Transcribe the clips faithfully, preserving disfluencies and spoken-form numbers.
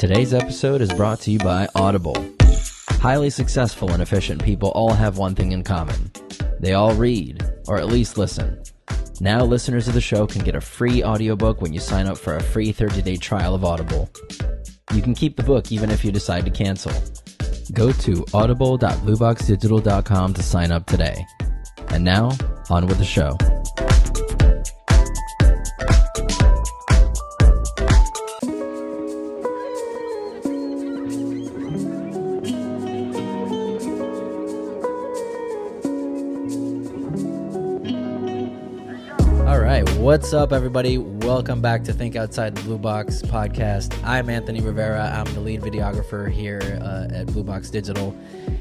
Today's episode is brought to you by Audible. Highly successful and efficient people all have one thing in common. They all read, or at least listen. Now listeners of the show can get a free audiobook when you sign up for a free thirty-day trial of Audible. You can keep the book even if you decide to cancel. Go to audible dot blue box digital dot com to sign up today. And now, on with the show. What's up, everybody? Welcome back to Think Outside the Blue Box podcast. I'm Anthony Rivera. I'm the lead videographer here uh, at Blue Box Digital.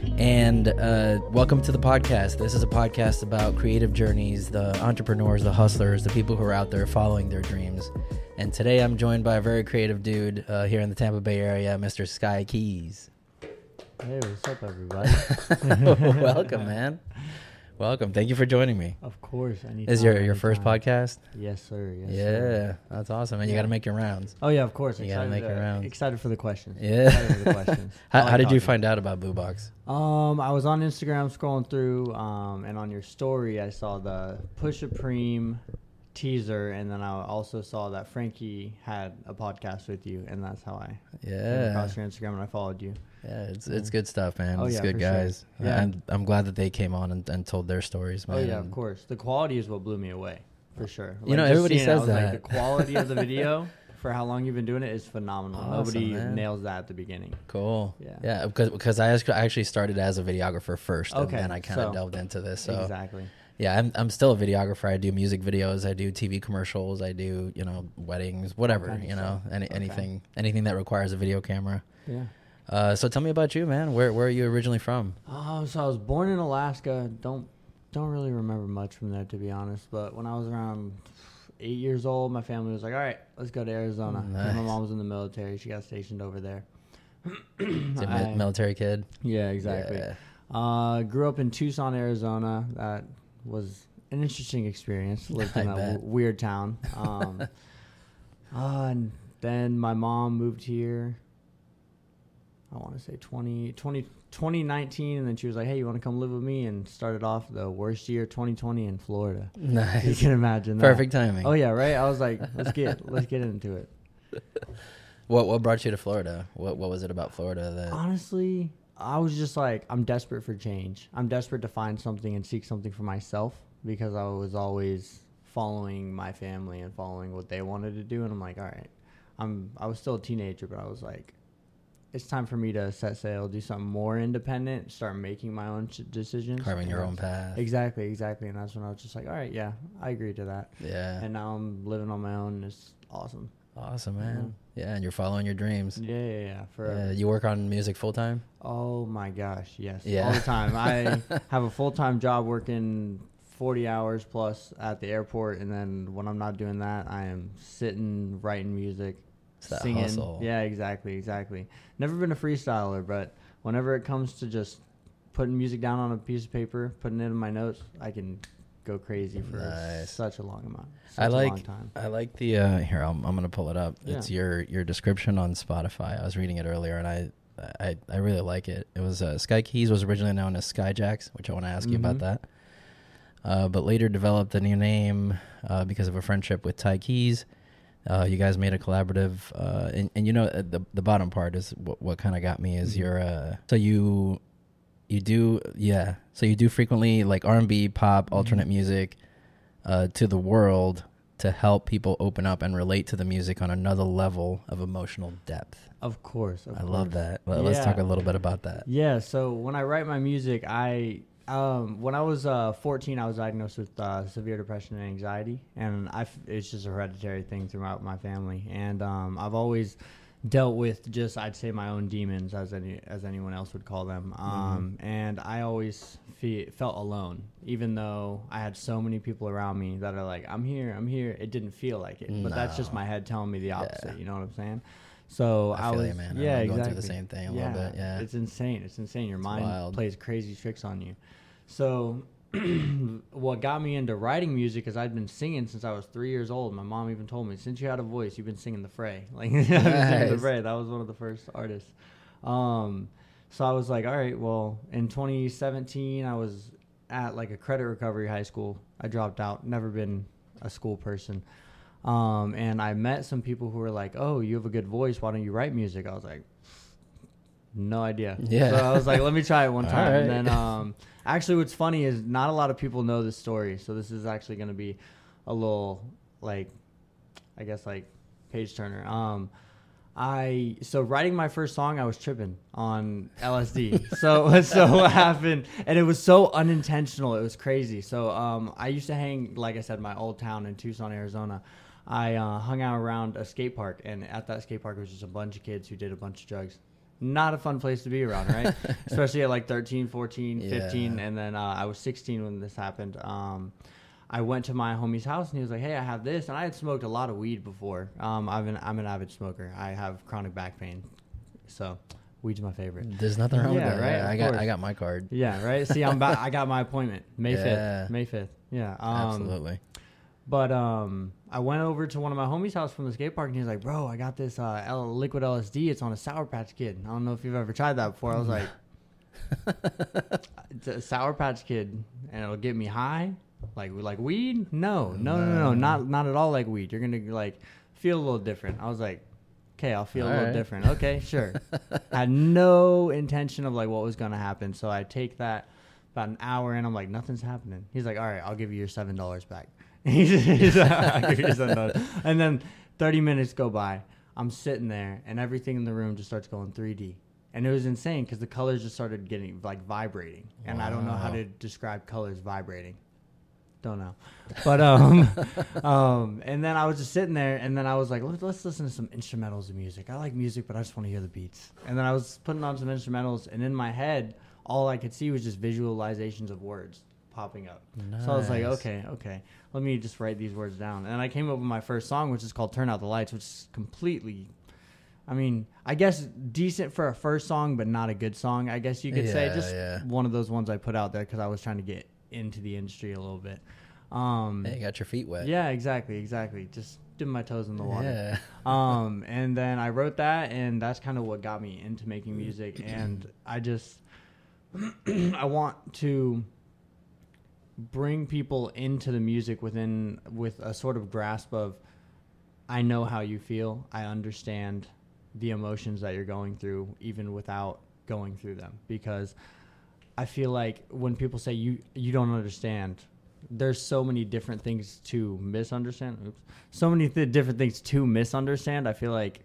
And uh, welcome to the podcast. This is a podcast about creative journeys, the entrepreneurs, the hustlers, the people who are out there following their dreams. And today I'm joined by a very creative dude uh, here in the Tampa Bay area, Mister Sky Keys. Hey, what's up, everybody? Welcome, man. Welcome. Thank you for joining me. Of course. Anytime, Is your, your anytime. first podcast? Yes, sir. Yes, yeah, sir. That's awesome. And yeah. you got to make your rounds. Oh, yeah, of course. You got to make your rounds. Excited for the questions. Yeah. Excited for the questions. how how like did talking. you find out about Blue Box? Um, I was on Instagram scrolling through, um, and on your story, I saw the Push Supreme teaser, and then I also saw that Frankie had a podcast with you, and that's how I Yeah. came across your Instagram, and I followed you. Yeah, it's it's good stuff, man. Oh, it's yeah, good for guys. sure. Yeah. And I'm glad that they came on and, and told their stories, man. Oh, yeah, of course. The quality is what blew me away, for sure. You know, just everybody seeing it, I says was like, that. the quality of the video for how long you've been doing it is phenomenal. Awesome, Nobody man. nails that at the beginning. Cool. Yeah. Yeah, because because I actu- I actually started as a videographer first, Okay, and then I kind of so- delved into this. So Exactly. yeah, I'm I'm still a videographer. I do music videos, I do T V commercials, I do you know weddings, whatever, kind of you know, stuff. any Okay. anything anything that requires a video camera. Yeah. Uh, so tell me about you, man. Where where are you originally from? Um, so I was born in Alaska. Don't don't really remember much from there, to be honest. But when I was around eight years old, my family was like, "All right, let's go to Arizona." 'Cause Nice. My mom was in the military. She got stationed over there. Is it I- mi- military kid? Yeah, exactly. Yeah. Uh, grew up in Tucson, Arizona. That was an interesting experience. Lived in I a bet. w- weird town. Um, uh, and then my mom moved here. I want to say twenty, twenty, twenty nineteen, and then she was like, "Hey, you want to come live with me?" And started off the worst year, twenty twenty, in Florida. You Nice. can imagine that. Perfect timing. Oh yeah, right. I was like, "Let's get, let's get into it." What what brought you to Florida? What what was it about Florida that? Honestly, I was just like, I'm desperate for change. I'm desperate to find something and seek something for myself, because I was always following my family and following what they wanted to do. And I'm like, all right, I'm, I was still a teenager, but I was like, it's time for me to set sail, do something more independent, start making my own ch- decisions. Carving your And own path. Exactly, exactly. And that's when I was just like, all right, yeah, I agree to that. Yeah. And now I'm living on my own, and it's awesome. Awesome, man. Yeah, and you're following your dreams. Yeah, yeah, yeah. For Yeah, you work on music full time? Oh my gosh, yes. Yeah. All the time. I have a full-time job working forty hours plus at the airport, and then when I'm not doing that, I am sitting, writing music, It's that singing. hustle. Yeah, exactly, exactly. Never been a freestyler, but whenever it comes to just putting music down on a piece of paper, putting it in my notes, I can go crazy for Nice. such a long amount. Such I a long like time. I like the uh here I'm I'm gonna pull it up. Yeah. It's your your description on Spotify. I was reading it earlier and I I, I really like it. It was uh, Sky Keys was originally known as Skyjacks, which I want to ask you about Mhm. that. Uh, but later developed a new name uh, because of a friendship with Ty Keys. Uh, you guys made a collaborative, uh, and, and you know uh, the the bottom part is what what kind of got me is Mhm. your uh, so you you do yeah so you do frequently like R and B, pop, Mhm. alternate music uh, to the world to help people open up and relate to the music on another level of emotional depth. Of course. Of I course. love that. Well, Let's Yeah. talk a little bit about that. Yeah, so when I write my music, I um, when I was uh, fourteen, I was diagnosed with uh, severe depression and anxiety, and I f- it's just a hereditary thing throughout my family, and um, I've always dealt with just, I'd say, my own demons, as any as anyone else would call them, um, and I always fe- felt alone, even though I had so many people around me that are like, I'm here, I'm here. It didn't feel like it, but that's just No. my head telling me the opposite. Yeah. You know what I'm saying? So I I, feel was, you, man. yeah, I'm going exactly. through the same thing a yeah, little bit. Yeah. it's insane. It's insane. Your It's mind wild. plays crazy tricks on you. So what got me into writing music is I'd been singing since I was three years old. My mom even told me, since you had a voice, you've been singing the Fray. Like, I've been singing the Fray. That was one of the first artists. Um, so I was like, all right, well, in twenty seventeen, I was at like a credit recovery high school. I dropped out, never been a school person. Um, and I met some people who were like, oh, you have a good voice. Why don't you write music? I was like, no idea. Yeah. So I was like, let me try it one time. Right. And then, um, actually what's funny is not a lot of people know this story. So this is actually going to be a little like, I guess like page turner. Um, I, so writing my first song, I was tripping on L S D. so, so what happened, and it was so unintentional. It was crazy. So, um, I used to hang, like I said, my old town in Tucson, Arizona. I, uh, hung out around a skate park, and at that skate park was just a bunch of kids who did a bunch of drugs. Not a fun place to be around, right? Especially at like thirteen, fourteen, fifteen. Yeah. And then uh, I was sixteen when this happened. Um, I went to my homie's house and he was like, hey, I have this. And I had smoked a lot of weed before. Um, I've been, I'm an avid smoker. I have chronic back pain. So weed's my favorite. There's nothing wrong yeah, with that. Right? Yeah, I got I got my card. Yeah, right? See, I'm about, I got my appointment. May yeah. fifth. May fifth. Yeah. Um, Absolutely. But um, I went over to one of my homies' house from the skate park, and he was like, bro, I got this uh, L- liquid L S D. It's on a Sour Patch Kid. I don't know if you've ever tried that before. I was like, it's a Sour Patch Kid, and it'll get me high? Like like weed? No, no, no, no, no, not, not at all like weed. You're going to, like, feel a little different. I was like, okay, I'll feel all a little right. different. Okay, sure. I had no intention of, like, what was going to happen. So I take that about an hour, and I'm like, nothing's happening. He's like, all right, I'll give you your seven dollars back. He's like, I'll give you your seven dollars. And then thirty minutes go by. I'm sitting there, and everything in the room just starts going three D. And it was insane because the colors just started getting, like, vibrating. And wow. I don't know how to describe colors vibrating. Don't know. But, um, um, and then I was just sitting there, and then I was like, let's, let's listen to some instrumentals of music. I like music, but I just want to hear the beats. And then I was putting on some instrumentals, and in my head, all I could see was just visualizations of words popping up. Nice. So I was like, okay, okay, let me just write these words down. And I came up with my first song, which is called Turn Out the Lights, which is completely, I mean, I guess decent for a first song, but not a good song, I guess you could yeah, say. Just yeah. one of those ones I put out there because I was trying to get into the industry a little bit. Um, hey, you got your feet wet. Yeah, exactly, exactly. Just dipping my toes in the water. Yeah. um, and then I wrote that, and that's kind of what got me into making music. And I just, I want to bring people into the music within with a sort of grasp of, I know how you feel. I understand the emotions that you're going through, even without going through them. Because I feel like when people say you you don't understand, there's so many different things to misunderstand. Oops. So many th- different things to misunderstand. I feel like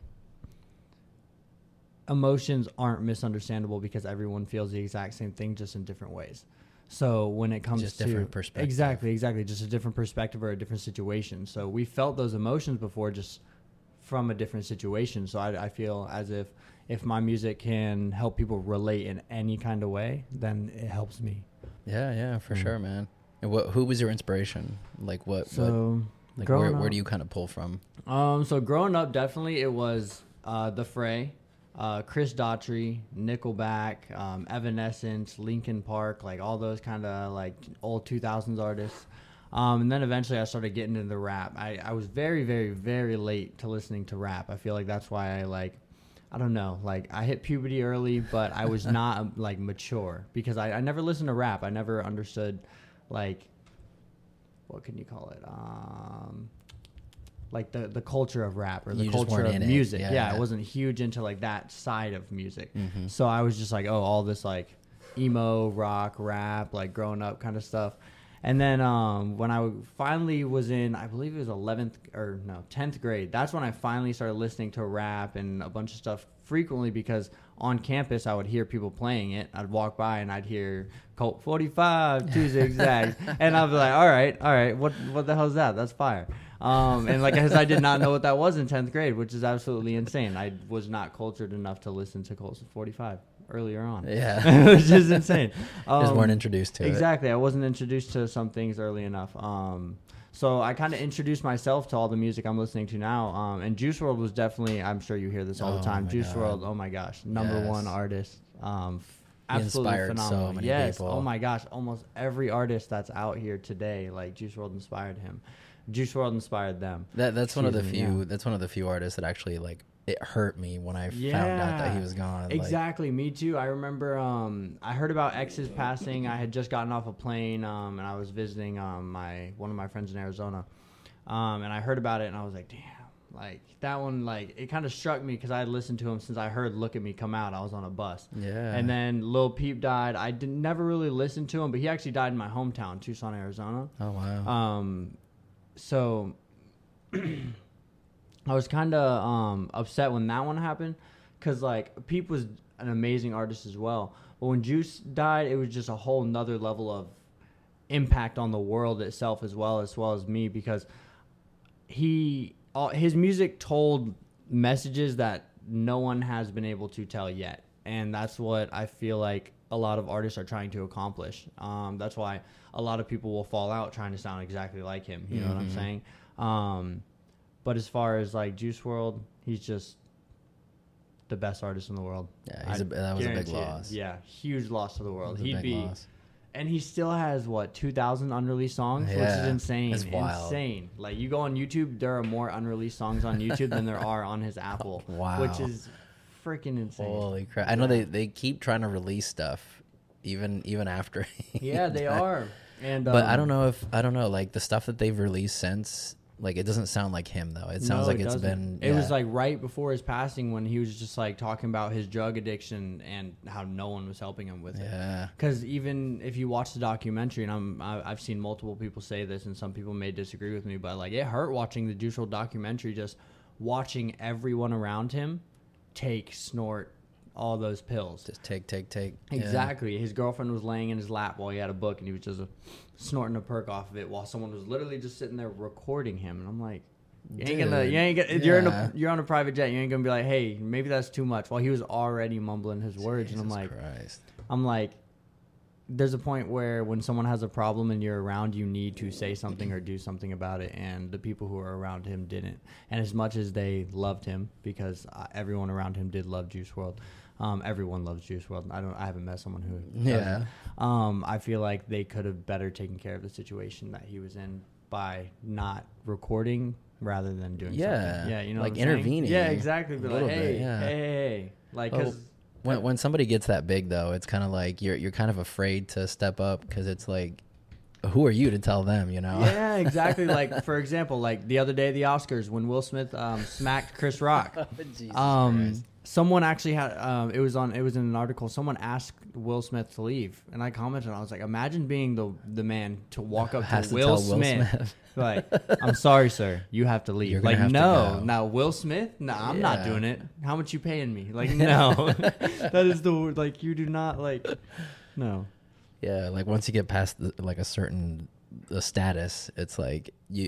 emotions aren't misunderstandable because everyone feels the exact same thing, just in different ways. So when it comes just to different perspective. Exactly, exactly. Just a different perspective or a different situation. So we felt those emotions before, just from a different situation. So I, I feel as if if my music can help people relate in any kind of way, then it helps me. Yeah, yeah, for mm. sure, man. And what? Who was your inspiration? Like what? So what, like where, where do you kind of pull from? Um, so growing up, definitely it was uh, the Fray. Uh, Chris Daughtry, Nickelback, um, Evanescence, Linkin Park, like all those kind of like old two thousands artists. Um, and then eventually I started getting into rap. I, I was very, very, very late to listening to rap. I feel like that's why I like, I don't know, like I hit puberty early, but I was not like mature because I, I never listened to rap. I never understood like, what can you call it? Um... like the, the culture of rap or the you culture of music. Yeah, yeah, yeah, I wasn't huge into like that side of music. Mm-hmm. So I was just like, oh, all this like emo, rock, rap, like growing up kind of stuff. And then um, when I finally was in, I believe it was eleventh or no, tenth grade, that's when I finally started listening to rap and a bunch of stuff frequently because on campus I would hear people playing it. I'd walk by and I'd hear Colt forty-five, two zigzags. And I'd be like, all right, all right, what what the hell is that? That's fire. Um, and like, because I did not know what that was in tenth grade, which is absolutely insane. I was not cultured enough to listen to Colt forty-five earlier on. Yeah. Which is insane. Um, Just weren't introduced to exactly. it. Exactly. I wasn't introduced to some things early enough. Um, so I kind of introduced myself to all the music I'm listening to now. Um, and Juice world was definitely, I'm sure you hear this all oh the time. Juice God. world, oh my gosh, number yes. one artist. Um, absolutely inspired phenomenal. so many yes. people. Oh my gosh, almost every artist that's out here today, like Juice world inspired him. Juice world inspired them. That that's one of the Excuse me, few. yeah. That's one of the few artists that actually like it hurt me when I Yeah. found out that he was gone. Exactly, me too. I remember um, I heard about X's passing. I had just gotten off a plane um, and I was visiting um, my one of my friends in Arizona, um, and I heard about it and I was like, damn. Like that one, like it kind of struck me because I had listened to him since I heard "Look at Me" come out. I was on a bus, Yeah. and then Lil Peep died. I did never really listen to him, but he actually died in my hometown, Tucson, Arizona. Oh wow. Um, so I was kind of um upset when that one happened, because like Peep was an amazing artist as well, but when Juice died, it was just a whole nother level of impact on the world itself as well as well as me, because he. All, his music told messages that no one has been able to tell yet, and that's what I feel like a lot of artists are trying to accomplish. Um, that's why a lot of people will fall out trying to sound exactly like him. You know mm-hmm. what I'm saying? Um, but as far as like Juice world, he's just the best artist in the world. Yeah, he's a, that was a big loss. It. Yeah, huge loss to the world. He'd be. Loss. And he still has, what, two thousand unreleased songs? Yeah, which is insane. That's wild. Insane. Like, you go on YouTube, there are more unreleased songs on YouTube than there are on his Apple. Wow. Which is freaking insane. Holy crap. I know they, they keep trying to release stuff even even after. Yeah, they died. are. And um, But I don't know if, I don't know, like the stuff that they've released since, like it doesn't sound like him though. It sounds no, like it it's doesn't. been. It yeah. was like right before his passing when he was just like talking about his drug addiction and how no one was helping him with it. Yeah. Because even if you watch the documentary, and I'm I, I've seen multiple people say this, and some people may disagree with me, but like it hurt watching the Juice world documentary, just watching everyone around him take, snort all those pills. Just take, take, take. Exactly. Yeah. His girlfriend was laying in his lap while he had a book, and he was just uh, snorting a perk off of it while someone was literally just sitting there recording him. And I'm like, you ain't Dude, gonna, you ain't gonna, yeah. you're in a, you're on a private jet. You ain't gonna be like, hey, maybe that's too much. While he was already mumbling his words, Jesus and I'm like, Christ. I'm like, there's a point where when someone has a problem and you're around, you need to say something or do something about it. And the people who were around him didn't. And as much as they loved him, because uh, everyone around him did love Juice world. Um, everyone loves Juice world. I don't. I haven't met someone who. Yeah. Doesn't. Um, I feel like they could have better taken care of the situation that he was in by not recording rather than doing Yeah. something. Yeah. You know, like what I'm intervening. saying? Yeah, exactly. Be A like, little hey, bit, yeah. hey, hey, hey, like, Well, because when when somebody gets that big though, it's kind of like you're you're kind of afraid to step up because it's like, who are you to tell them? You know? Yeah, exactly. Like for example, like the other day at the Oscars when Will Smith um, smacked Chris Rock. Jesus um, Christ. Someone actually had um, it was on it was in an article. Someone asked Will Smith to leave, and I commented. I was like, imagine being the the man to walk up Has to, to Will, tell Will Smith, Smith. like, I'm sorry, sir, you have to leave. You're gonna Like, have to no, go. now Will Smith, no, I'm not Yeah. doing it. How much you paying me? Like, no, that is the like you do not like, no. Yeah, like once you get past the, like a certain the status, it's like you.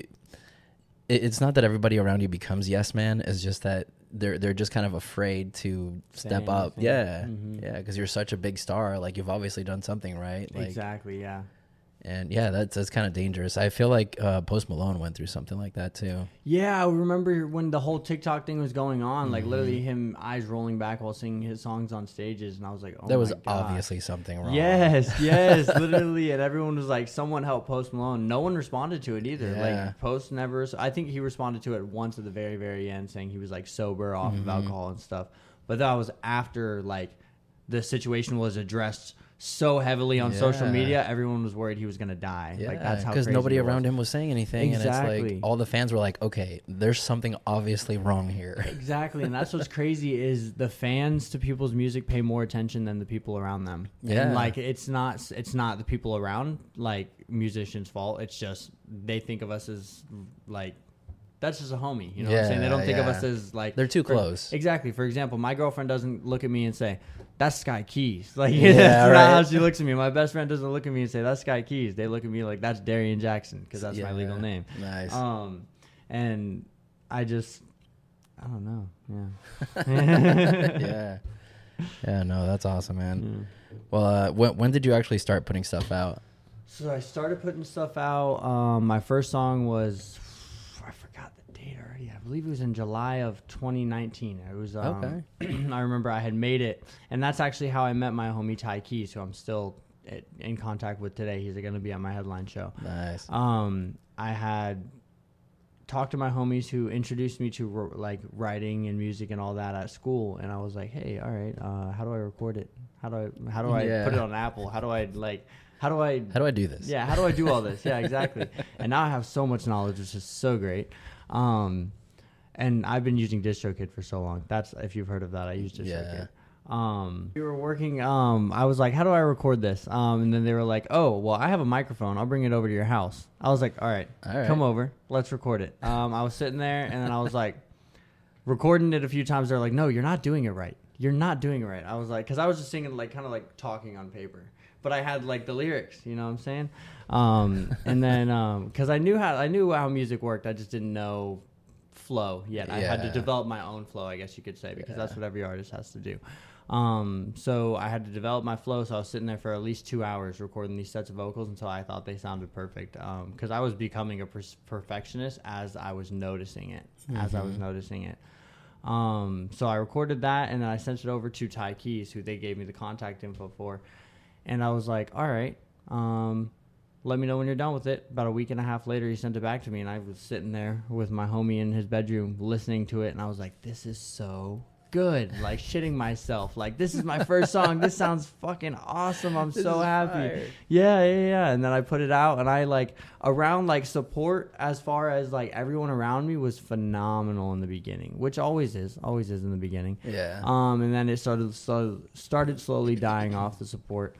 It, it's not that everybody around you becomes yes man. It's just that they're they're just kind of afraid to Say step up. anything. Yeah, Mhm. yeah, because you're such a big star. Like you've obviously done something right. Like, Exactly. Yeah. And yeah, that's that's kind of dangerous. I feel like uh, Post Malone went through something like that too. Yeah, I remember when the whole TikTok thing was going on, like Mhm. literally him eyes rolling back while singing his songs on stages, and I was like, oh There was my God. obviously something wrong. Yes, yes, literally, and everyone was like, someone help Post Malone. No one responded to it either. Yeah. Like Post never. I think he responded to it once at the very, very end, saying he was like sober off Mhm. of alcohol and stuff. But that was after like the situation was addressed so heavily on social Yeah. media, everyone was worried he was gonna die. Yeah, like that's how because crazy nobody it was. around him was saying anything, and it's Exactly. like all the fans were like, "Okay, there's something obviously wrong here." Exactly, and that's what's crazy is the fans to people's music pay more attention than the people around them. Yeah. And like it's not it's not the people around like musicians' fault. It's just they think of us as like that's just a homie. You know what I'm saying? They don't Yeah, think of yeah. us as like They're too for- close. Exactly. For example, my girlfriend doesn't look at me and say, "That's Sky Keys." Like Yeah, that's right. not how she looks at me. My best friend doesn't look at me and say, "That's Sky Keys." They look at me like, "That's Darian Jackson," because that's my Yeah. legal name. Nice. Um, and I just, I don't know. Yeah. yeah. Yeah, no, that's awesome, man. Well, uh, when, when did you actually start putting stuff out? So I started putting stuff out. Um, my first song was, I forgot the date already. yeah, I believe it was in July of twenty nineteen. It was um, Okay. I remember I had made it, and that's actually how I met my homie Ty Keys, who I'm still in contact with today. He's going to be at my headline show. Nice. Um, I had talked to my homies who introduced me to like writing and music and all that at school, and I was like, hey, all right, uh, how do I record it? How do I how do I Yeah. put it on Apple? How do I like how do I How do I do this? yeah, how do I do all this? Yeah, exactly. And now I have so much knowledge, which is so great. Um, and I've been using DistroKid for so long. That's if you've heard of that. I use DistroKid. Yeah. Um, we were working. Um, I was like, "How do I record this?" Um, and then they were like, "Oh, well, I have a microphone. I'll bring it over to your house." I was like, "All right, All right. come over. Let's record it." Um, I was sitting there, and then I was like, recording it a few times. They're like, "No, you're not doing it right. You're not doing it right." I was like, because I was just singing like kind of like talking on paper, but I had like the lyrics. You know what I'm saying? Um, and then because I knew how I knew how music worked, I just didn't know flow yet. I had to Yeah. develop my own flow, I guess you could say, because Yeah. that's what every artist has to do. Um, so I had to develop my flow. So I was sitting there for at least two hours recording these sets of vocals until I thought they sounded perfect. Um, cause I was becoming a per- perfectionist as I was noticing it, mm-hmm. as I was noticing it. Um, so I recorded that and then I sent it over to Ty Keys, who they gave me the contact info for. And I was like, all right, um, let me know when you're done with it. About a week and a half later, he sent it back to me, and I was sitting there with my homie in his bedroom listening to it, and I was like, this is so good. Like, shitting myself. Like, this is my first song. This sounds fucking awesome. I'm This so is happy. fire. Yeah, yeah, yeah. And then I put it out, and I, like, around, like, support as far as, like, everyone around me was phenomenal in the beginning, which always is. Always is in the beginning. Yeah. Um, and then it started, so, started slowly dying off, the support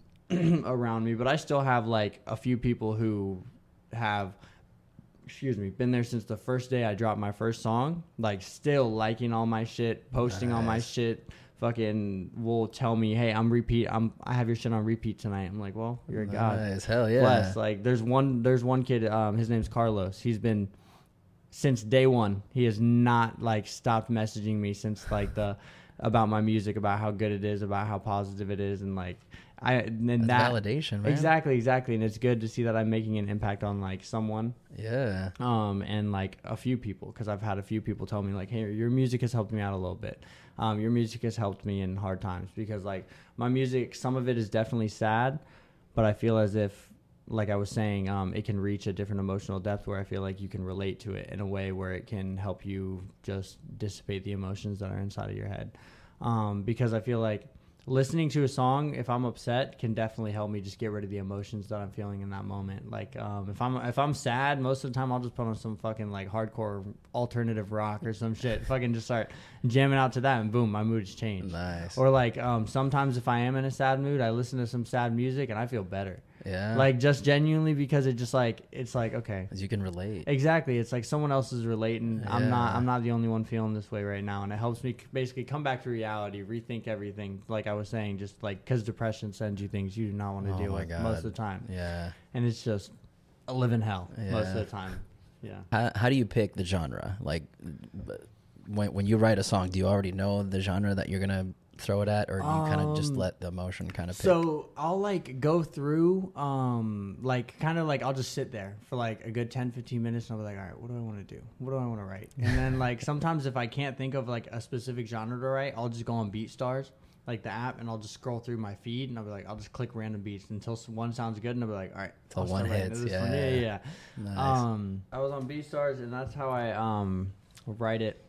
around me, but I still have like a few people who have, excuse me, been there since the first day I dropped my first song, like still liking all my shit, posting all my Nice. shit, fucking will tell me, hey, I'm repeat, I'm, I have your shit on repeat tonight. I'm like, well, you're a god. Nice. Hell yeah. Bless. Like there's one, there's one kid, um, his name's Carlos. He's been since day one. He has not like stopped messaging me since like the, about my music, about how good it is, about how positive it is. And like, I, and That's that validation, man. exactly, exactly. And it's good to see that I'm making an impact on like someone, Yeah. um, and like a few people, cause I've had a few people tell me like, hey, your music has helped me out a little bit. Um, your music has helped me in hard times, because like my music, some of it is definitely sad, but I feel as if, like I was saying, um, it can reach a different emotional depth where I feel like you can relate to it in a way where it can help you just dissipate the emotions that are inside of your head. Um, because I feel like listening to a song, if I'm upset, can definitely help me just get rid of the emotions that I'm feeling in that moment. Like, um, if I'm if I'm sad, most of the time I'll just put on some fucking like hardcore alternative rock or some shit. Fucking just start jamming out to that, and boom, my mood's changed. Nice. Or like, um, sometimes if I am in a sad mood, I listen to some sad music and I feel better. Yeah. Like just genuinely, because it just like it's like okay. 'Cause you can relate. Exactly. It's like someone else is relating. I'm not Yeah. I'm not the only one feeling this way right now, and it helps me c- basically come back to reality, rethink everything. Like I was saying, just like cuz depression sends you things you do not want to Oh deal my with God. most of the time. Yeah. And it's just a living hell most of Yeah. the time. Yeah. How, how do you pick the genre? Like, when when you write a song, do you already know the genre that you're gonna throw it at, or do you kind of just Um, let the emotion kind of pick? So I'll like go through, um, like kind of like I'll just sit there for like a good ten, fifteen minutes, and I'll be like, all right, what do I want to do? What do I want to write? And then like sometimes if I can't think of like a specific genre to write, I'll just go on BeatStars, like the app, and I'll just scroll through my feed, and I'll be like, I'll just click random beats until s- one sounds good, and I'll be like, all right, Till I'll one start writing hits, this one. yeah. yeah, yeah. Nice. Um, I was on BeatStars, and that's how I um write it.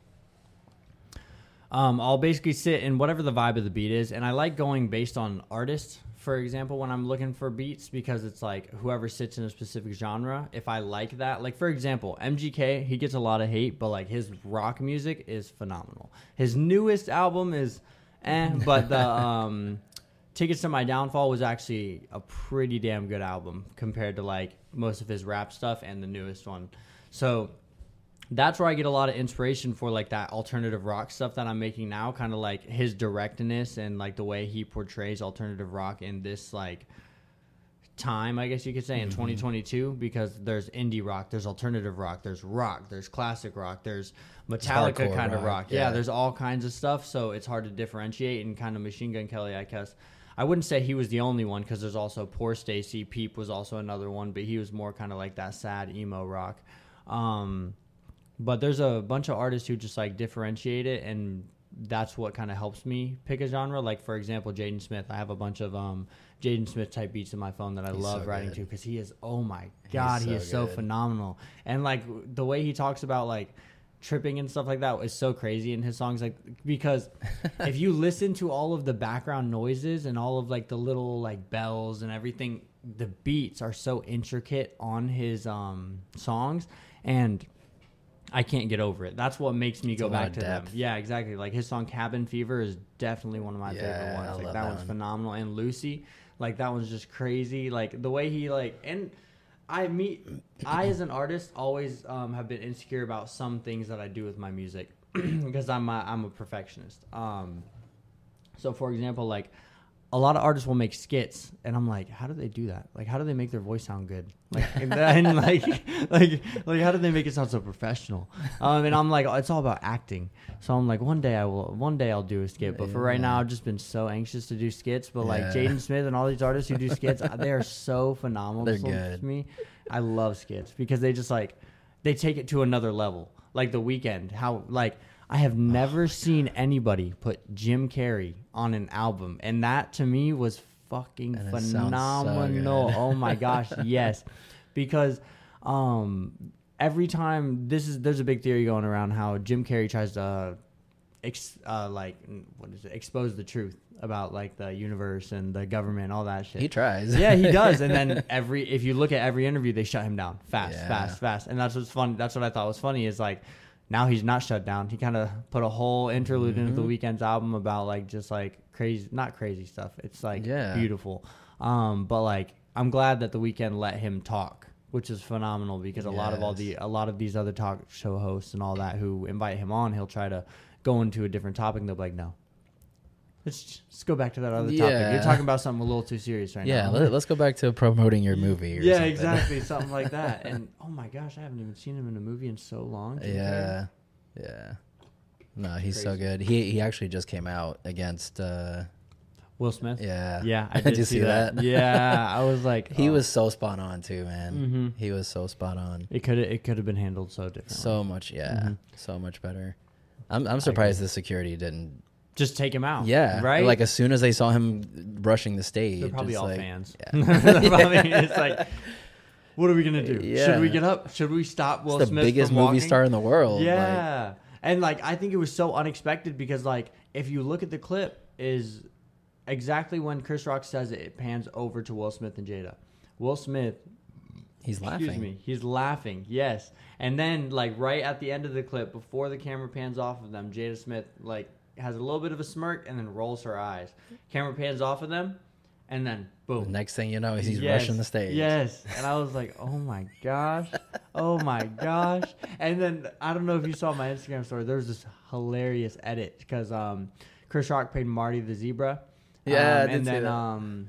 Um, I'll basically sit in whatever the vibe of the beat is, and I like going based on artists, for example, when I'm looking for beats, because it's like whoever sits in a specific genre, if I like that, like for example, M G K, he gets a lot of hate, but like his rock music is phenomenal. His newest album is eh, but the um, Tickets to My Downfall was actually a pretty damn good album compared to like most of his rap stuff and the newest one. So that's where I get a lot of inspiration for like that alternative rock stuff that I'm making now, kind of like his directness and like the way he portrays alternative rock in this like time, I guess you could say, in Mm-hmm. twenty twenty-two, because there's indie rock, there's alternative rock, there's rock, there's classic rock, there's Metallica hardcore kind of rock, rock. Yeah. yeah. There's all kinds of stuff, so it's hard to differentiate. And kind of Machine Gun Kelly, I guess, I wouldn't say he was the only one, because there's also Poor Stacy, Peep was also another one, but he was more kind of like that sad emo rock. Um, but there's a bunch of artists who just like differentiate it, and that's what kind of helps me pick a genre. Like for example, Jaden Smith. I have a bunch of um, Jaden Smith type beats in my phone that I He's love so writing good. to because he is, oh my god, He's he so is so good. phenomenal. And like the way he talks about like tripping and stuff like that is so crazy in his songs. Like because if you listen to all of the background noises and all of like the little like bells and everything, the beats are so intricate on his um, songs, and I can't get over it. That's what makes me It's go a lot back of to them. depth. Yeah, exactly. Like his song Cabin Fever is definitely one of my Yeah, favorite I ones. Like love that, that one's one. phenomenal. And Lucy, like that one's just crazy. Like the way he like, and I meet, I as an artist always um, have been insecure about some things that I do with my music because I'm a, I'm a perfectionist. Um, so for example, like a lot of artists will make skits, and I'm like, how do they do that? Like, how do they make their voice sound good? Like, and, and like, like, like, how do they make it sound so professional? Um, and I'm like, it's all about acting. So I'm like, one day I will, one day I'll do a skit. But for right now, I've just been so anxious to do skits. But like Yeah. Jaden Smith and all these artists who do skits, they are so phenomenal. They're to good. me. I love skits because they just like, they take it to another level. Like The Weeknd, how like. I have never seen anybody put Jim Carrey on an album, and that to me was fucking And it sounds so phenomenal. good. Oh my gosh, yes, because um, every time this is there's a big theory going around how Jim Carrey tries to uh, ex, uh, like what is it expose the truth about like the universe and the government and all that shit. He tries. Yeah, he does. And then every if you look at every interview, they shut him down fast, Yeah. fast, fast. And that's what's fun. That's what I thought was funny is like. Now he's not shut down. He kind of put a whole interlude Mm-hmm. into The Weeknd's album about like just like crazy, not crazy stuff. It's like Yeah. beautiful. Um, but like I'm glad that The Weeknd let him talk, which is phenomenal because a lot of all the Yes. a lot of these other talk show hosts and all that who invite him on, he'll try to go into a different topic and they'll be like, no. Let's just go back to that other topic. Yeah. You're talking about something a little too serious right Yeah, now. let, let's go back to promoting your movie. Or yeah, something. exactly, something like that. And oh my gosh, I haven't even seen him in a movie in so long. Jim Carrey. Yeah, yeah. No, he's so Crazy. good. He he actually just came out against. Uh, Will Smith. yeah, Yeah, I did, you see see that. that? Yeah, I was like, He oh. was so spot on too, man. Mhm. He was so spot on. It could it could have been handled so differently. So much, yeah, Mhm. so much better. I'm I'm surprised the security didn't. Just take him out. Yeah, right. Like as soon as they saw him rushing the stage, they're probably it's all like, fans. Yeah. They're probably- it's like, what are we gonna do? Yeah. Should we get up? Should we stop Will It's the Smith biggest from movie walking? star in the world. like- Yeah, and like I think it was so unexpected because like if you look at the clip, is exactly when Chris Rock says it, it pans over to Will Smith and Jada. Will Smith. he's laughing. Excuse me. He's laughing. Yes. And then, like right at the end of the clip, before the camera pans off of them, Jada Smith like has a little bit of a smirk and then rolls her eyes. Camera pans off of them, and then The boom. next thing you know, he's Yes. rushing the stage. Yes. And I was like, oh my gosh. Oh my gosh. And then I don't know if you saw my Instagram story. There was this hilarious edit because um, Chris Rock played Marty the zebra. Yeah, Um, I did and see then that. um,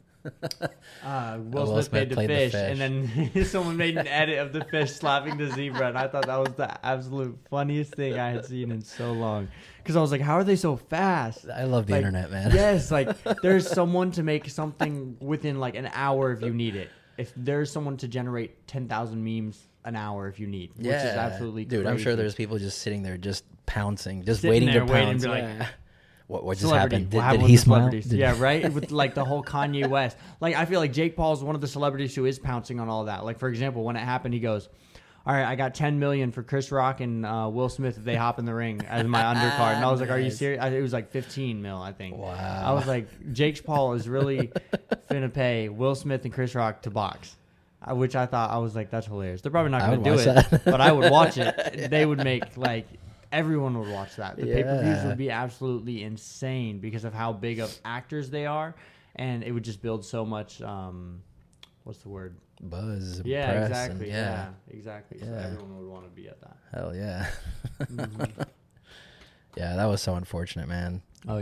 uh, Will, Oh, Will Smith, Smith made the played the fish, fish. and then someone made an edit of the fish slapping the zebra, and I thought that was the absolute funniest thing I had seen in so long. Because I was like, how are they so fast? I love the Like, internet, man. Yes, like there's someone to make something within like an hour if you need it. If there's someone to generate ten thousand memes an hour if you need, which yeah, is absolutely dude. I'm sure crazy. there's people just sitting there, just pouncing, just Sitting waiting there to waiting pounce. to be like, Yeah. what what just Celebrity. happened? Did, What happened did with he the smile? celebrities? Did- Yeah, right. With like the whole Kanye West. Like I feel like Jake Paul is one of the celebrities who is pouncing on all that. Like for example, when it happened, he goes, "All right, I got ten million for Chris Rock and uh, Will Smith if they hop in the ring as my undercard." And I was like, "Are you Nice. serious?" I, it was like fifteen mil, I think. Wow. I was like, Jake Paul is really finna pay Will Smith and Chris Rock to box. Uh, Which I thought I was like, that's hilarious. They're probably not I going would to do watch it, that. but I would watch it. They would make like everyone would watch that. The pay-per-views Yeah. would be absolutely insane because of how big of actors they are, and it would just build so much. Um, what's the word? Buzz. Yeah, press, exactly. and- yeah. yeah. exactly. So Yeah. everyone would want to be at that. Hell yeah. Mhm. Yeah, that was so unfortunate, man. Oh yeah.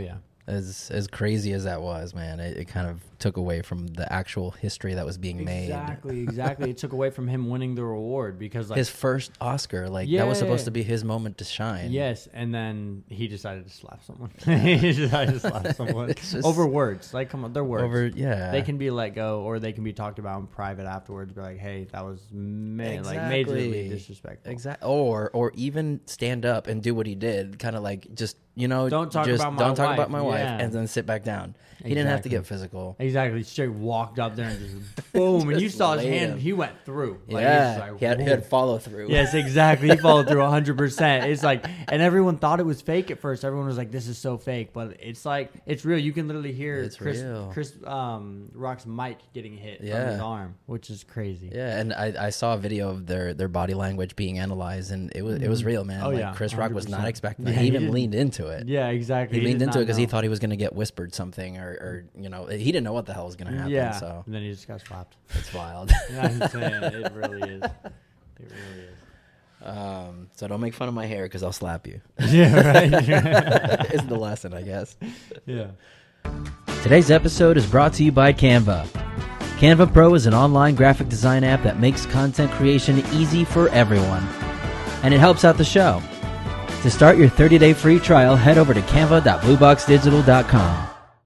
As as crazy as that was, man, it, it kind of took away from the actual history that was being made. Exactly, exactly. It took away from him winning the reward because like his first Oscar, like yeah, that was supposed to be his moment to shine. Yes, and then he decided to slap someone. he decided to slap someone just, over words. Like, come on, they're words. Over, yeah. They can be let go, or they can be talked about in private afterwards. Be like, hey, that was ma- exactly. like majorly disrespectful. Exactly. Or or even stand up and do what he did, kind of like just you know, don't talk just about my don't talk wife. about my wife, yeah. and then sit back down. He exactly. didn't have to get physical. Exactly. Straight walked up there and just boom, and you saw his hand. Him. He went through. Like, yeah, he, like, he, had, he had follow through. Yes, exactly. He followed through one hundred percent. It's like, and everyone thought it was fake at first. Everyone was like, "This is so fake," but it's like it's real. You can literally hear it's Chris, real. Chris um, Rock's mic getting hit yeah. from his arm, which is crazy. Yeah, and I, I saw a video of their, their body language being analyzed, and it was it was real, man. Oh, like yeah, Chris Rock was not expecting that. Yeah, he, he even didn't. leaned into it. Yeah, exactly. He, he leaned into it because he know. thought he was going to get whispered something, or, or you know, he didn't know what the hell was going to happen. Yeah, so and then he just got slapped. It's wild. Yeah, I'm saying it really is. It really is. Um, so don't make fun of my hair because I'll slap you. Yeah, right. Is the lesson, I guess. Yeah. Today's episode is brought to you by Canva. Canva Pro is an online graphic design app that makes content creation easy for everyone, and it helps out the show. To start your thirty-day free trial, head over to canva dot blue box digital dot com.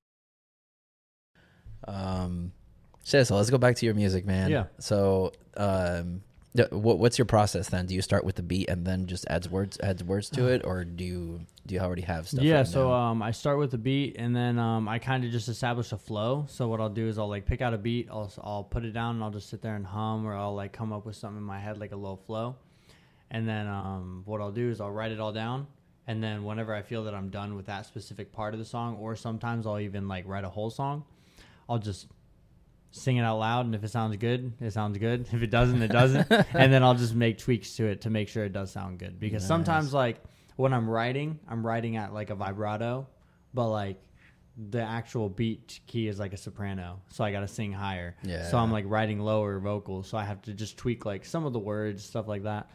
Um, so let's go back to your music, man. Yeah. So, um, what what's your process then? Do you start with the beat and then just adds words adds words to it, or do you do you already have stuff? Yeah. written So down? um, I start with the beat, and then um, I kind of just establish a flow. So what I'll do is I'll like pick out a beat, I'll I'll put it down, and I'll just sit there and hum, or I'll like come up with something in my head like a low flow, and then um, what I'll do is I'll write it all down. And then whenever I feel that I'm done with that specific part of the song, or sometimes I'll even like write a whole song, I'll just sing it out loud. And if it sounds good, it sounds good. If it doesn't, it doesn't. And then I'll just make tweaks to it to make sure it does sound good. Because nice. Sometimes like when I'm writing, I'm writing at like a vibrato, but like the actual beat key is like a soprano. So I got to sing higher. Yeah. So I'm like writing lower vocals. So I have to just tweak like some of the words, stuff like that.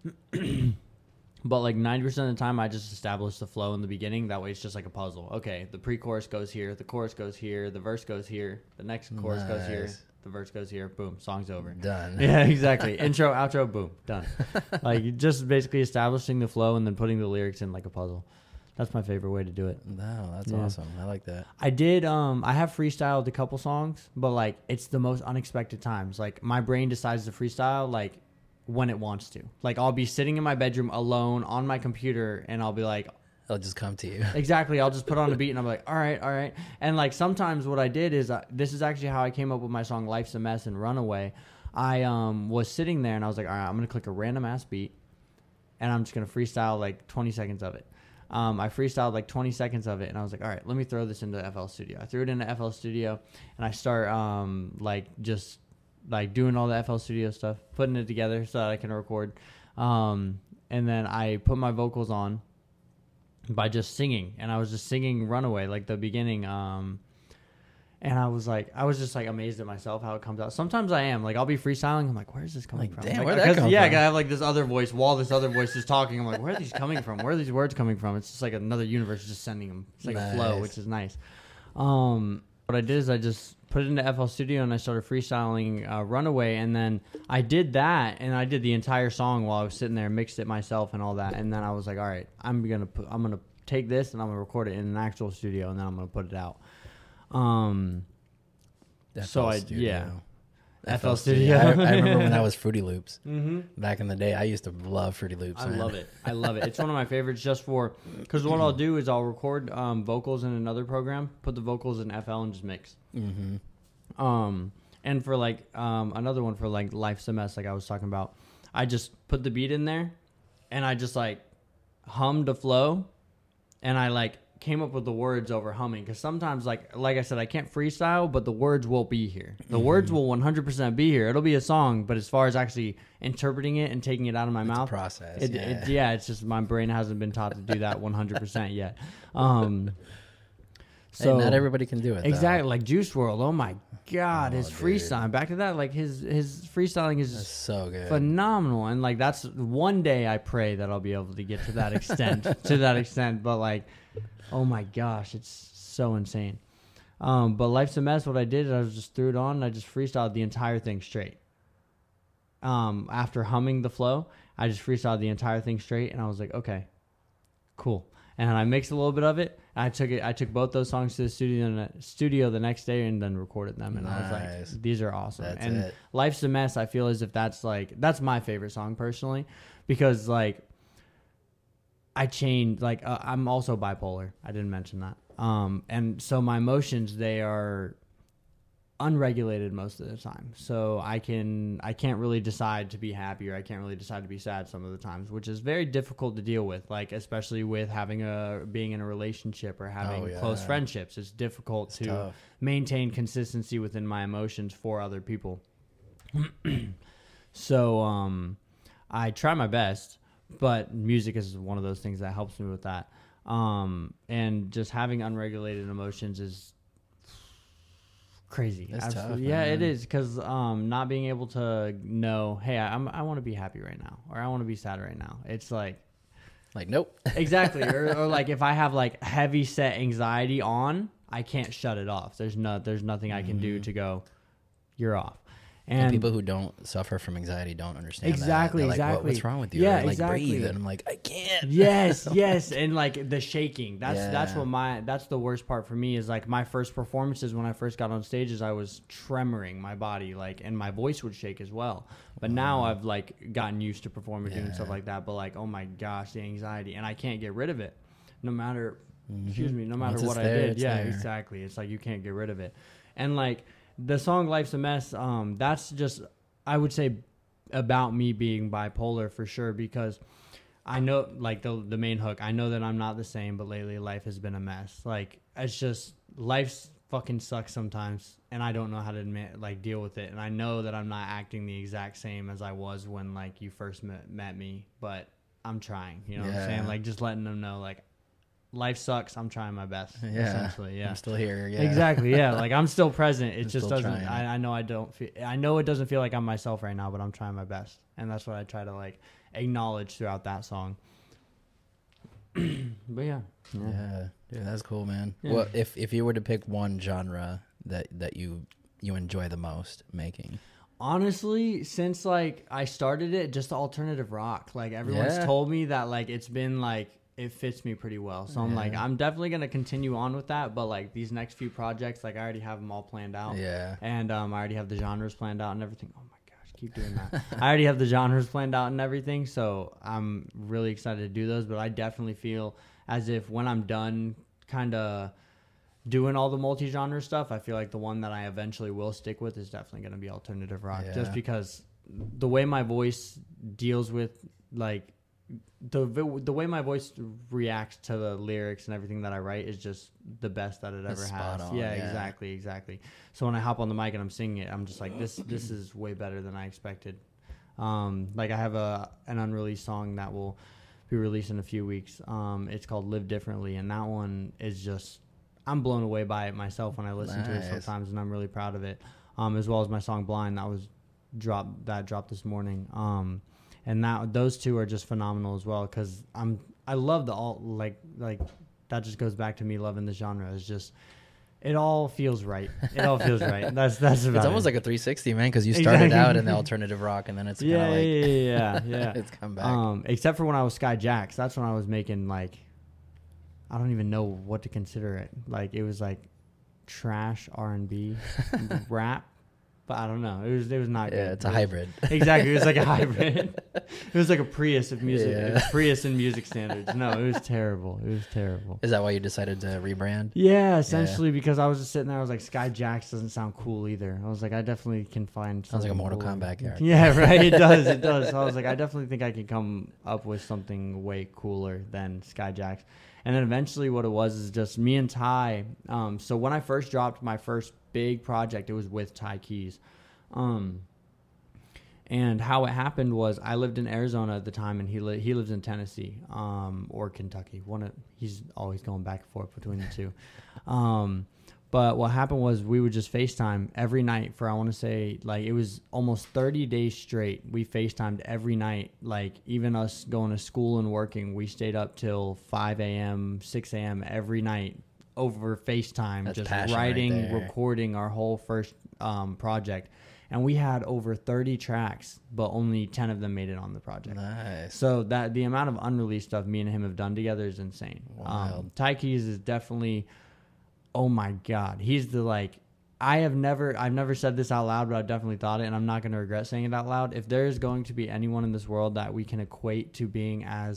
But like ninety percent of the time, I just establish the flow in the beginning. That way it's just like a puzzle. Okay, the pre-chorus goes here, the chorus goes here, the verse goes here, the next chorus nice. goes here, the verse goes here, boom, song's over. Done. Yeah, exactly. Intro, outro, boom, done. Like just basically establishing the flow and then putting the lyrics in like a puzzle. That's my favorite way to do it. No, that's yeah. awesome. I like that. I did, um, I have freestyled a couple songs, but like it's the most unexpected times. Like my brain decides to freestyle like when it wants to. Like I'll be sitting in my bedroom alone on my computer and I'll be like, I'll just come to you. Exactly. I'll just put on a beat and I'm like, all right, all right. And like sometimes what I did is uh, this is actually how I came up with my song Life's a Mess and Runaway. I um was sitting there and I was like, all right, I'm going to click a random ass beat and I'm just going to freestyle like twenty seconds of it. Um, I freestyled like twenty seconds of it and I was like, all right, let me throw this into F L Studio. I threw it into F L Studio and I start um like just like doing all the F L Studio stuff, putting it together so that I can record. Um, and then I put my vocals on by just singing. And I was just singing Runaway, like the beginning. Um, and I was like, I was just like amazed at myself how it comes out. Sometimes I am like, I'll be freestyling. I'm like, where's this coming like, from? Damn, like, where'd that come yeah, from? I have like this other voice while this other voice is talking. I'm like, where are these coming from? Where are these words coming from? It's just like another universe just sending them. It's like nice. a flow, which is nice. Um, what I did is I just put it into F L Studio and I started freestyling uh, Runaway, and then I did that and I did the entire song while I was sitting there, mixed it myself and all that, and then I was like, all right, I'm gonna put, I'm gonna take this and I'm gonna record it in an actual studio and then I'm gonna put it out. Um, F L so I Studio. yeah, F L Studio. I, I remember when I was Fruity Loops mm-hmm. back in the day. I used to love Fruity Loops. I man. love it. I love it. It's one of my favorites just for, because what I'll do is I'll record um, vocals in another program, put the vocals in F L and just mix. Mm-hmm. Um, and for like um, another one for like Life's a Mess, like I was talking about, I just put the beat in there and I just like hummed a flow and I like came up with the words over humming, because sometimes like like I said, I can't freestyle, but the words will be here. The mm-hmm. words will one hundred percent be here. It'll be a song, but as far as actually interpreting it and taking it out of my it's mouth, a process. It, yeah. It, yeah, it's just my brain hasn't been taught to do that one hundred percent yet. Um, so hey, not everybody can do it. Exactly, though. like Juice world. Oh my God, oh, his dude. freestyle. Back to that, like his his freestyling is that's so good, phenomenal, and like that's one day I pray that I'll be able to get to that extent, to that extent. But like Oh my gosh, it's so insane. Um, but Life's a Mess, what I did is I was just threw it on and I just freestyled the entire thing straight. Um, after humming the flow, I just freestyled the entire thing straight and I was like, okay, cool. And I mixed a little bit of it. I took it. I took both those songs to the studio, studio the next day, and then recorded them. And nice. I was like, "These are awesome." That's and it. "Life's a Mess," I feel as if that's like that's my favorite song personally, because like I changed. Like uh, I'm also bipolar. I didn't mention that. Um, and so my emotions, they are unregulated most of the time. So I can I can't really decide to be happy or I can't really decide to be sad some of the times, which is very difficult to deal with, like especially with having a being in a relationship or having oh, yeah. close friendships. It's difficult it's to tough. maintain consistency within my emotions for other people. So um I try my best, but music is one of those things that helps me with that. Um and just having unregulated emotions is crazy. It's Absolutely. tough, yeah, man. it is, because um, not being able to know, hey, I, I'm, I want to be happy right now, or I want to be sad right now. It's like, like, nope. exactly. or, or like if I have like heavy set anxiety on, I can't shut it off. There's no, there's nothing I can do to go, you're off. And, And people who don't suffer from anxiety don't understand Exactly, that. They're like, exactly. what, what's wrong with you? Yeah, Or like, exactly. breathe. And I'm like, I can't. yes, yes, and like the shaking. That's Yeah. that's what my that's the worst part for me is like my first performances when I first got on stages, I was tremoring my body, like, and my voice would shake as well. But now I've like gotten used to performing Yeah. doing stuff like that. But like, oh my gosh, the anxiety, and I can't get rid of it, no matter. Mhm. Excuse me, no matter Once it's what I there, did. it's Yeah, there. exactly. It's like you can't get rid of it, and like the song "Life's a Mess." Um, that's just I would say about me being bipolar for sure, because I know, like the the main hook, I know that I'm not the same, but lately life has been a mess. Like it's just life's fucking sucks sometimes, and I don't know how to admit, like deal with it. And I know that I'm not acting the exact same as I was when like you first met, met me, but I'm trying. You know what I'm Yeah. saying? Like just letting them know, like life sucks. I'm trying my best. Yeah. Essentially, yeah. I'm still here. Yeah. Exactly. Yeah. Like I'm still present. It I'm just still doesn't. trying. I, I know I don't feel. I know it doesn't feel like I'm myself right now, but I'm trying my best, and that's what I try to like acknowledge throughout that song. But yeah. Yeah. yeah. Dude, that's cool, man. Yeah. Well, if if you were to pick one genre that that you you enjoy the most making. Honestly, since like I started it, just alternative rock. Like everyone's Yeah. told me that like it's been like it fits me pretty well. So I'm like Yeah. I'm definitely gonna continue on with that. But like these next few projects, like I already have them all planned out. Yeah. And um, I already have the genres planned out and everything. Oh my gosh, keep doing that. I already have the genres planned out and everything. So I'm really excited to do those. But I definitely feel as if when I'm done, kind of doing all the multi-genre stuff, I feel like the one that I eventually will stick with is definitely going to be alternative rock, Yeah. just because the way my voice deals with like the the way my voice reacts to the lyrics and everything that I write is just the best that it It's ever spot has. on, yeah, yeah. exactly, exactly. So when I hop on the mic and I'm singing it, I'm just like this this is way better than I expected. Um, like I have a an unreleased song that will be released in a few weeks. Um, it's called Live Differently, and that one is just I'm blown away by it myself when I listen to it Nice. sometimes, and I'm really proud of it. Um, as well as my song Blind that was dropped that dropped this morning. Um, and that those two are just phenomenal as well, because I'm I love the alt like like that just goes back to me loving the genre. It's just it all feels right. It all feels right. That's that's about It's almost it. like a three sixty, man, because you started Exactly. out in the alternative rock, and then it's kind of yeah, like yeah, yeah, yeah, yeah. it's come back. Um, except for when I was Sky Jacks, that's when I was making like I don't even know what to consider it. Like it was like trash R and B rap, but I don't know. It was it was not yeah, good. it's a It was- hybrid. Exactly, it was like a hybrid. It was like a Prius of music. Yeah. It was Prius in music standards. No, it was terrible. It was terrible. Is that why you decided to rebrand? Yeah, essentially because I was just sitting there. I was like, Sky Jacks doesn't sound cool either. I was like, I definitely can find. Sounds like a something Mortal cooler. Kombat character. Yeah, right. It does. It does. So I was like, I definitely think I can come up with something way cooler than Sky Jacks. And then eventually, what it was is just me and Ty. Um, so when I first dropped my first big project, it was with Ty Keys. Um, and how it happened was I lived in Arizona at the time, and he li- he lives in Tennessee, um, or Kentucky. One of, he's always going back and forth between the two. Um, But what happened was we would just FaceTime every night for, I want to say, like, it was almost thirty days straight. We FaceTimed every night. Like, even us going to school and working, we stayed up till five a.m., six a.m. every night over FaceTime, That's just passion writing, right recording our whole first um, project. And we had over thirty tracks, but only ten of them made it on the project. Nice. So that the amount of unreleased stuff me and him have done together is insane. Wild. Um, Ty Keys is definitely, oh my God, he's the like. I have never, I've never said this out loud, but I've definitely thought it, and I'm not going to regret saying it out loud. If there is going to be anyone in this world that we can equate to being as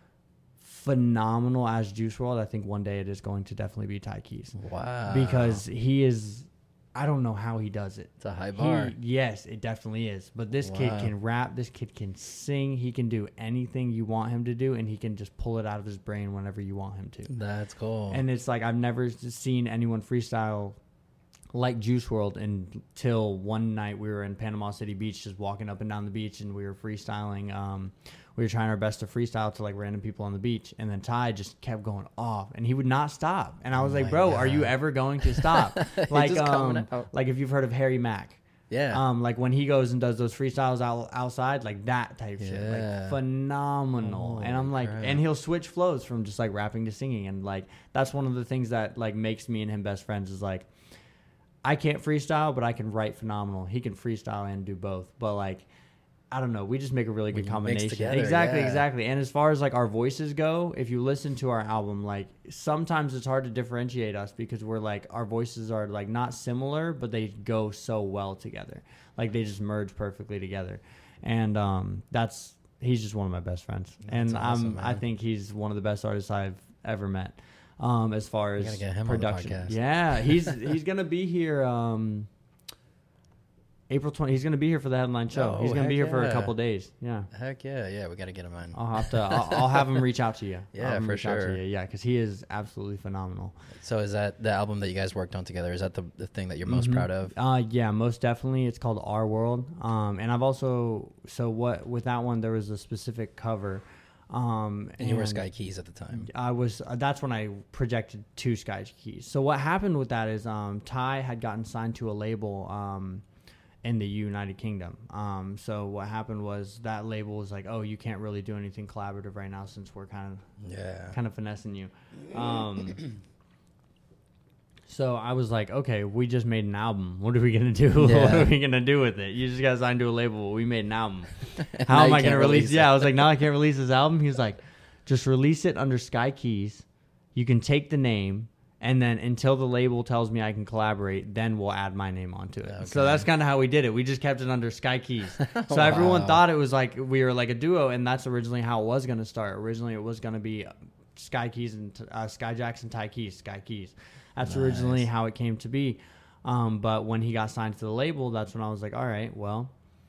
phenomenal as Juice world, I think one day it is going to definitely be Ty Keys. Wow. Because he is. I don't know how he does it. It's a high bar. He, yes, it definitely is. But this Wow. kid can rap. This kid can sing. He can do anything you want him to do, and he can just pull it out of his brain whenever you want him to. That's cool. And it's like I've never seen anyone freestyle like Juice world until one night we were in Panama City Beach, just walking up and down the beach, and we were freestyling. Um, we were trying our best to freestyle to like random people on the beach, and then Ty just kept going off, and he would not stop. And I was Oh like, my "Bro, God. are you ever going to stop?" Like, just coming um, out. like if you've heard of Harry Mack. Yeah. Um, like when he goes and does those freestyles out, outside, like that type shit, Yeah. like phenomenal. Holy and I'm like, crap. and he'll switch flows from just like rapping to singing, and like that's one of the things that like makes me and him best friends is like, I can't freestyle, but I can write phenomenal. He can freestyle and do both, but like, I don't know. We just make a really good you mix combination. together, exactly, yeah. exactly. And as far as like our voices go, if you listen to our album, like sometimes it's hard to differentiate us because we're like our voices are like not similar, but they go so well together. Like they just merge perfectly together. And um, that's he's just one of my best friends. That's and awesome, um, I man. think he's one of the best artists I've ever met. Um, as far We as gotta get him production, on the podcast. yeah, he's he's gonna be here. Um, April twentieth, he's going to be here for the headline show. Oh, he's going to be heck here for a yeah. couple days. Yeah. Heck yeah, yeah. We got to get him in. I'll have to, I'll, I'll have him reach out to you. Yeah, I'll have him for reach out to sure. you. Yeah, because he is absolutely phenomenal. So is that the album that you guys worked on together? Is that the, the thing that you're most Mhm. proud of? Uh, yeah, most definitely. It's called Our World. Um, and I've also, so what, with that one, there was a specific cover. Um, And you were Sky Keys at the time. I was, uh, that's when I projected to Sky Keys. So what happened with that is, um, Ty had gotten signed to a label, um, in the United Kingdom. Um, so what happened was that label was like, oh, you can't really do anything collaborative right now since we're kind of Yeah. kind of finessing you. Um, so I was like, okay, we just made an album. What are we gonna do? What Yeah. are we gonna do with it? You just got signed to a label. We made an album. Now How am you I gonna can't release? release Yeah, it. I was like, now I can't release this album. He was like, just release it under Sky Keys. You can take the name. And then until the label tells me I can collaborate, then we'll add my name onto it. Okay. So that's kind of how we did it. We just kept it under Sky Keys. So everyone Wow. thought it was like we were like a duo, and that's originally how it was going to start. Originally, it was going to be Sky Keys and uh, Sky Jackson, Ty Keys, Sky Keys. That's Nice. originally how it came to be. Um, but when he got signed to the label, that's when I was like, all right, well,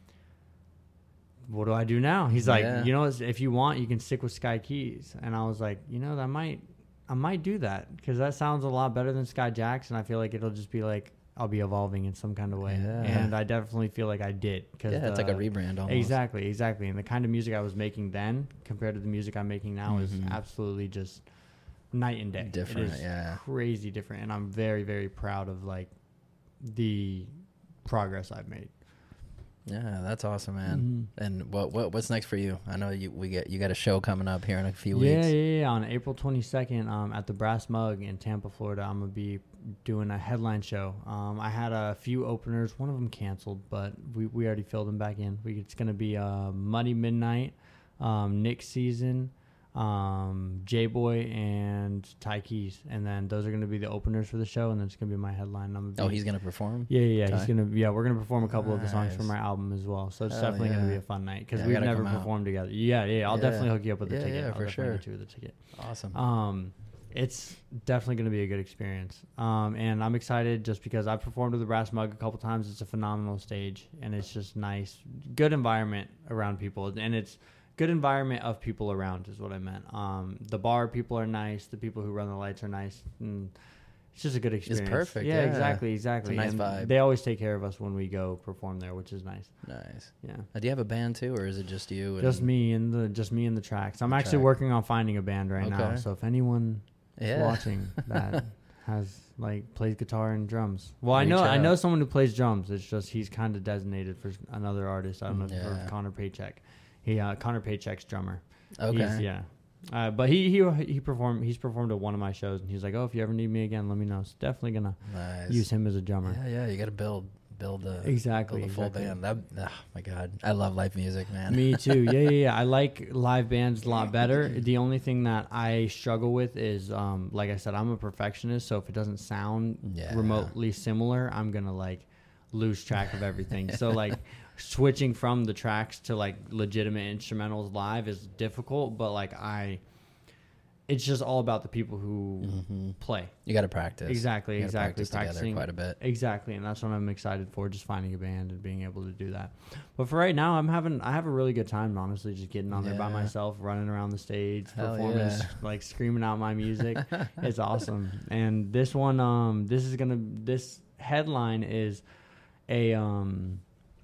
what do I do now? He's like, Yeah. you know, if you want, you can stick with Sky Keys. And I was like, you know, that might. I might do that because that sounds a lot better than Sky Jackson. I feel like it'll just be like I'll be evolving in some kind of way, Yeah. and I definitely feel like I did. Cause Yeah, it's the- like a rebrand almost. Exactly, exactly. And the kind of music I was making then compared to the music I'm making now is Mhm. absolutely just night and day. Different, it is yeah. crazy different, and I'm very, very proud of like the progress I've made. Yeah, that's awesome, man. And what what what's next for you? I know you we get you got a show coming up here in a few Yeah, weeks. yeah, yeah. On April twenty-second, um, at the Brass Mug in Tampa, Florida, I'm gonna be doing a headline show. Um, I had a few openers. One of them canceled, but we, we already filled them back in. We, it's gonna be uh, Muddy Midnight, um, Nick Season, um, J Boy, and Ty Keys, and then those are gonna be the openers for the show, and then it's gonna be my headline. I'm gonna be, Oh, he's gonna perform. yeah, yeah, yeah. Ty? He's gonna, yeah, we're gonna perform a couple of the songs Nice. from our album as well. So it's Hell definitely gonna be yeah. a fun night because Yeah, I we've gotta never come out. performed together. Yeah, yeah. I'll Yeah. definitely hook you up with the Yeah, ticket. yeah, I'll for definitely sure. get you with the ticket. Awesome. Um, it's definitely going to be a good experience. Um, and I'm excited just because I've performed with the Brass Mug a couple times. It's a phenomenal stage, and it's just nice, good environment around people, and it's good environment of people around is what I meant. Um, the bar people are nice. The people who run the lights are nice. And it's just a good experience. perfect, Yeah, yeah. exactly, exactly. nice and vibe. They always take care of us when we go perform there, which is nice. Nice. Yeah. Uh, do you have a band too, or is it just you? And Just me and the just me and the tracks. I'm The actually track. working on finding a band right now. Okay. So if anyone is Yeah. watching that, has like plays guitar and drums. Well, I Reach know I out. know someone who plays drums. It's just he's kind of designated for another artist. I don't know if you've heard Yeah. of Connor Paycheck. He uh, Connor Paycheck's drummer. Okay. He's, yeah. Uh, but he he he performed. He's performed at one of my shows, and he's like, "Oh, if you ever need me again, let me know." So definitely gonna Nice. use him as a drummer. Yeah, yeah. You got to build, build a Exactly, build a full exactly. band. That, oh my God, I love live music, man. Me too. Yeah, yeah, yeah. I like live bands a lot better. The only thing that I struggle with is, um, like I said, I'm a perfectionist. So if it doesn't sound Yeah. remotely similar, I'm gonna like lose track of everything. So like switching from the tracks to like legitimate instrumentals live is difficult. But like I, it's just all about the people who Mm-hmm. play. You got to practice. Exactly, You gotta exactly. Practice together Practicing quite a bit. Exactly, and that's what I'm excited for, just finding a band and being able to do that. But for right now, I'm having I have a really good time, honestly, just getting on there by Yeah. myself, running around the stage, Hell performing, yeah. s- like screaming out my music. It's awesome. And this one, um, this is gonna this headline is a um.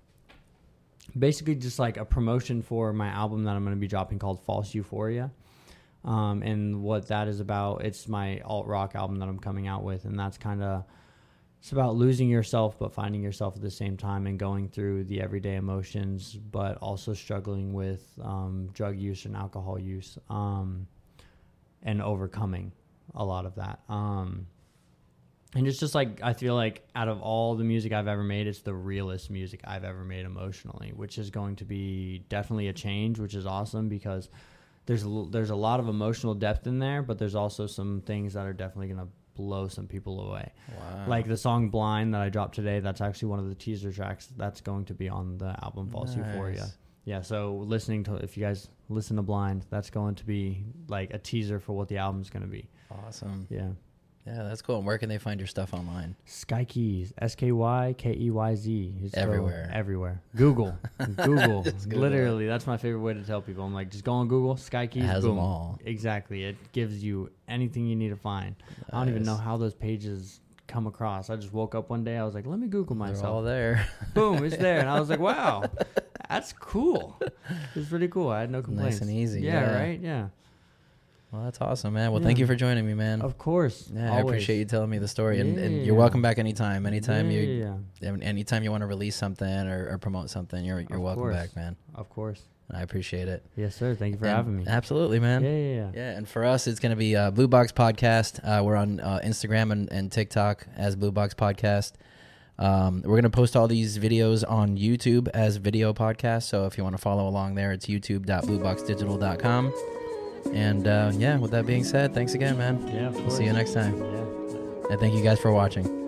basically just like a promotion for my album that I'm going to be dropping called False Euphoria. Um, and what that is about, it's my alt rock album that I'm coming out with, and that's kind of it's about losing yourself but finding yourself at the same time and going through the everyday emotions, but also struggling with um, drug use and alcohol use, um, and overcoming a lot of that. Um, and it's just like I feel like out of all the music I've ever made, it's the realest music I've ever made emotionally, which is going to be definitely a change, which is awesome because there's a, l- there's a lot of emotional depth in there, but there's also some things that are definitely going to blow some people away. Wow. Like the song Blind that I dropped today, that's actually one of the teaser tracks that's going to be on the album False Nice. Euphoria. Yeah, so listening to, if you guys listen to Blind, that's going to be like a teaser for what the album's going to be. Awesome. Yeah. Yeah, that's cool. And where can they find your stuff online? Sky Keys, S K Y K E Y Z. Just go Everywhere. Everywhere. Google. Google. Just Google Literally, that's my favorite way to tell people. I'm like, just go on Google, Sky Keys, It has boom. them all. Exactly. It gives you anything you need to find. I don't even Nice. know how those pages come across. I just woke up one day, I was like, let me Google They're all myself. there. Boom, it's there. And I was like, wow, that's cool. It's really cool. I had no complaints. and easy, Yeah, yeah. right? Yeah. Well, that's awesome, man. Well, thank Yeah. you for joining me, man. Of course. Yeah, I always. appreciate you telling me the story, and, and Yeah. you're welcome back anytime. Anytime yeah, you, yeah, yeah. anytime you want to release something or, or promote something, you're you're Of welcome course. back, man. Of course. And I appreciate it. Yes, sir. Thank you for And- having me. Absolutely, man. Yeah, yeah, yeah. Yeah, and for us, it's going to be uh, Blue Box Podcast. Uh, we're on uh, Instagram and, and TikTok as Blue Box Podcast. Um, we're going to post all these videos on YouTube as video podcasts. So if you want to follow along there, it's youtube dot blue box digital dot com. And uh, yeah, with that being said, thanks again, man. Yeah, of We'll course. see you next time. Yeah. And thank you guys for watching.